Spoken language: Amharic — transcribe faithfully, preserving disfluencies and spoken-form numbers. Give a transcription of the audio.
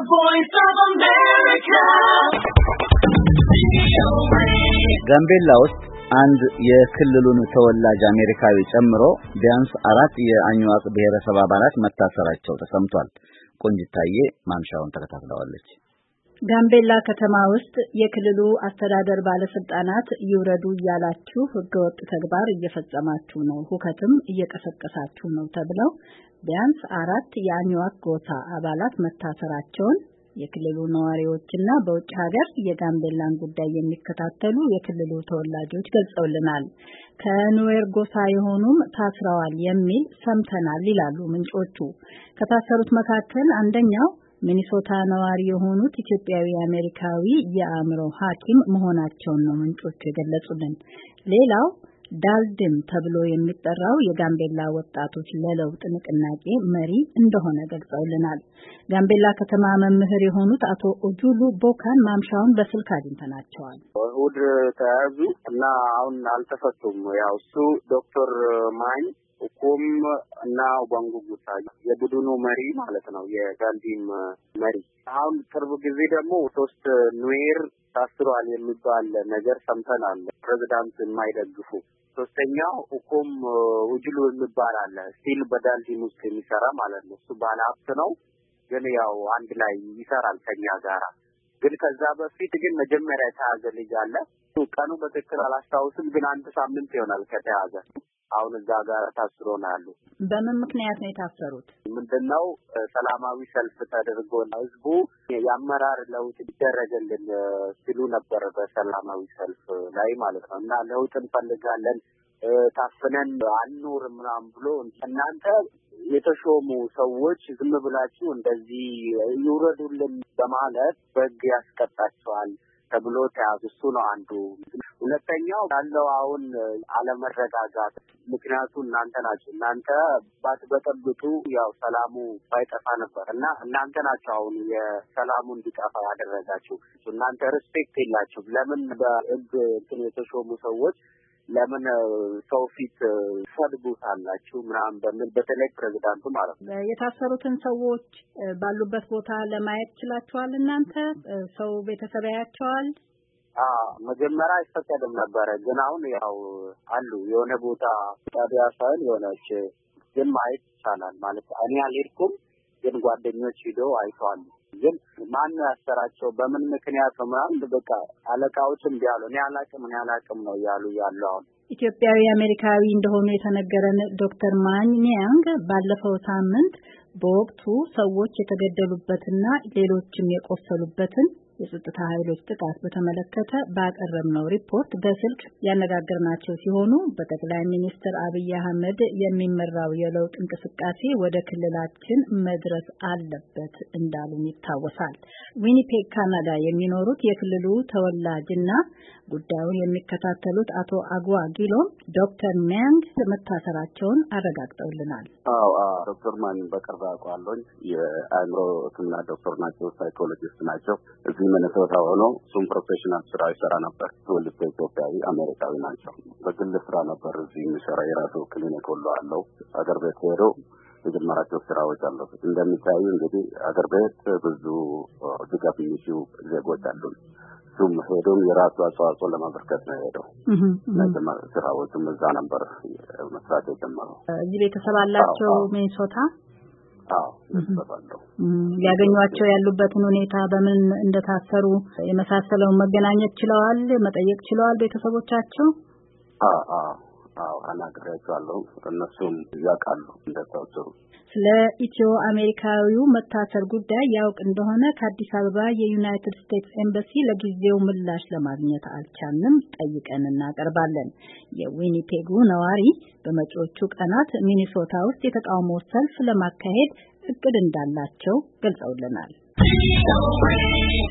voice of America. ጋምቤላ ውስጥ አንድ የክልሉን ተወላጅ አሜሪካዊ ጨምሮ ቢያንስ አራት የአኝዋክ ብሔረሰብ አባላት መታሰራቸው ተሰምቷል። ቆንጅታዬ ማምሻውን ተከታትለዋለች። ጋምቤላ ከተማ ውስጥ የክልሉ አስተዳደር ባለስልጣናት ይውረዱ ያላችሁ ህገወጥ ተግባር እየፈጸማችሁ ነው፣ ሁከትም እየቀሰቀሳችሁ ነው ተብለው ቢያንስ አራት የአኝዋክ ጎሳ አባላት መታሰራቸውን የክልሉ ነዋሪዎችና በውጭ ሀገር የጋምቤላን ጉዳይ የሚከታተሉ የክልሉ ተወላጆች ገልጸውልናል። ከኑዌር ጎሳ የሆኑም ታስረዋል የሚል ሰምተናል ይላሉ ምንጮቹ። ከታሰሩት መካከል አንደኛው ሚኒሶታ ነዋሪ የሆኑት ኢትዮጵያዊ አሜሪካዊ የአእምሮ ሐኪም መሆናቸውን ነው ምንጮቹ የገለጹልን። ሌላው ዳልድም ተብሎ የሚጠራው የጋምቤላ ወጣቶች ለለውጥ ንቅናቄ መሪ እንደሆነ ገልጸውልናል። ጋምቤላ ከተማ መምህር የሆኑት አቶ ኦጁሉ ቦካን ማምሻውን በስልክ አግኝተናቸዋል። እሑድ ተያዙ እና አሁን አልተፈቱም። ያው እሱ ዶክተር ማኝ ኡኩም እና ኡባንጉ ጉሳ የቡድኑ መሪ ማለት ነው፣ የጋንዲም መሪ። አሁን ቅርብ ጊዜ ደግሞ ሶስት ኑዌር ታስሯል የሚባል ነገር ሰምተናል፣ ፕሬዝዳንት የማይደግፉ። ሶስተኛው ኡኩም ኡጁሉ የሚባል አለ፣ ስቲል በዳልዲም ውስጥ የሚሰራ ማለት ነው። እሱ ባለሀብት ነው፣ ግን ያው አንድ ላይ ይሰራል ከኛ ጋራ። ግን ከዛ በፊት ግን መጀመሪያ የተያዘ ልጅ አለ። ቀኑ በትክክል አላስታውስም፣ ግን አንድ ሳምንት ይሆናል ከተያዘ። አሁን እዛ ጋር ታስሮ ነው ያሉ። በምን ምክንያት ነው የታሰሩት? ምንድነው ሰላማዊ ሰልፍ ተደርጎ ህዝቡ የአመራር ለውጥ ይደረግልን ሲሉ ነበር በሰላማዊ ሰልፍ ላይ ማለት ነው። እና ለውጥ እንፈልጋለን፣ ታፍነን አንኖር ምናምን ብሎ እናንተ የተሾሙ ሰዎች ዝም ብላችሁ እንደዚህ ይውረዱልን በማለት በግ ያስቀጣቸዋል ተብሎ ተያዙ። እሱ ነው አንዱ። ሁለተኛው ያለው አሁን አለመረጋጋት ምክንያቱ እናንተ ናችሁ። እናንተ ባትበጠብጡ ያው ሰላሙ ባይጠፋ ነበር እና እናንተ ናችሁ አሁን የሰላሙ እንዲጠፋ ያደረጋችሁ። እናንተ ሪስፔክት የላችሁ። ለምን በህግ እንትን የተሾሙ ሰዎች ለምን ሰው ፊት ፈድቡታላችሁ ምናምን በሚል በተለይ ፕሬዝዳንቱ ማለት ነው። የታሰሩትን ሰዎች ባሉበት ቦታ ለማየት ችላችኋል እናንተ? ሰው ቤተሰብ ያያቸዋል? አዎ መጀመሪያ አይፈቀድም ነበረ፣ ግን አሁን ያው አሉ የሆነ ቦታ ጣቢያ ሳይሆን የሆነች ግን ማየት ይቻላል ማለት እኔ አልሄድኩም፣ ግን ጓደኞች ሄደው አይተዋል። ግን ማን ያሰራቸው በምን ምክንያት ነው ምናምን በቃ አለቃዎችም ቢያሉ እኔ አላቅም እኔ አላቅም ነው ያሉ ያለው። አሁን ኢትዮጵያዊ አሜሪካዊ እንደሆኑ የተነገረን ዶክተር ማኝ ኒያንግ ባለፈው ሳምንት በወቅቱ ሰዎች የተገደሉበትና ሌሎችም የቆሰሉበትን የጸጥታ ኃይሎች ጥቃት በተመለከተ ባቀረብነው ሪፖርት በስልክ ያነጋገርናቸው ሲሆኑ በጠቅላይ ሚኒስትር አብይ አህመድ የሚመራው የለውጥ እንቅስቃሴ ወደ ክልላችን መድረስ አለበት እንዳሉን ይታወሳል። ዊኒፔግ ካናዳ የሚኖሩት የክልሉ ተወላጅና ጉዳዩን የሚከታተሉት አቶ አጓ ጊሎም ዶክተር ማንግ መታሰራቸውን አረጋግጠውልናል። አዎ ዶክተር ማንግ በቅርብ አውቀዋለሁ። የአእምሮ ሕክምና ዶክተር ናቸው፣ ሳይኮሎጂስት ናቸው። እዚህ ሚኒሶታ ሆኖ እሱም ፕሮፌሽናል ስራ ይሰራ ነበር። ትውልደ ኢትዮጵያዊ አሜሪካዊ ናቸው። በግል ስራ ነበር እዚህ የሚሰራ፣ የራሱ ክሊኒክ ሁሉ አለው። አገር ቤት ሄዶ የጀመራቸው ስራዎች አሉ። እንደሚታዩ እንግዲህ አገር ቤት ብዙ ድጋፍ የሚሹ ዜጎች አሉ። እሱም ሄዶም የራሱ አስተዋጽኦ ለማበርከት ነው ሄደው ለጀመረ ስራዎችም እዛ ነበር መስራት የጀመረው። እዚህ ቤተሰብ አላቸው ሚኒሶታ? አዎ ተባለው ያገኟቸው ያሉበትን ሁኔታ በምን እንደታሰሩ የመሳሰለውን መገናኘት ችለዋል፣ መጠየቅ ችለዋል ቤተሰቦቻቸው? አዎ አዎ አዎ አናግሬያቸዋለሁ። እነሱም ያውቃሉ እንደታሰሩ። ስለ ኢትዮ አሜሪካዊው መታሰር ጉዳይ ያውቅ እንደሆነ ከአዲስ አበባ የዩናይትድ ስቴትስ ኤምባሲ ለጊዜው ምላሽ ለማግኘት አልቻልንም። ጠይቀን እናቀርባለን። የዊኒፔጉ ነዋሪ በመጪዎቹ ቀናት ሚኒሶታ ውስጥ የተቃውሞ ሰልፍ ለማካሄድ እቅድ እንዳላቸው ገልጸውልናል።